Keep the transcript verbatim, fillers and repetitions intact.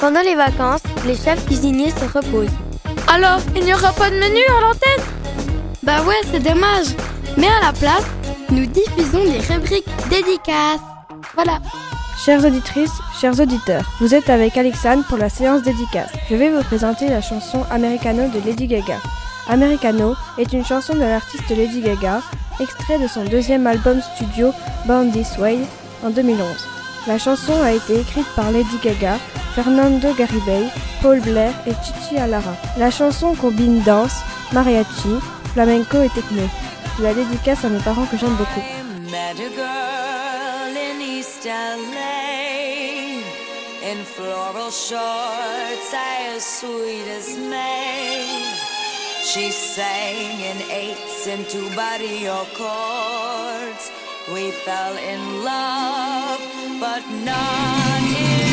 Pendant les vacances, les chefs cuisiniers se reposent. Alors, il n'y aura pas de menu à l'antenne? Bah ouais, c'est dommage. Mais à la place, nous diffusons des rubriques dédicaces. Voilà. Chères auditrices, chers auditeurs, vous êtes avec Alexandre pour la séance dédicace. Je vais vous présenter la chanson Americano de Lady Gaga. Americano est une chanson de l'artiste Lady Gaga, extrait de son deuxième album studio Born This Way en deux mille onze. La chanson a été écrite par Lady Gaga, Fernando Garibay, Paul Blair et Chichi Alara. La chanson combine danse, mariachi, flamenco et techno. Je la dédicace à mes parents que j'aime beaucoup. In floral shorts as sweet as May. She sang in eights and two barrio chords. We fell in love, but not in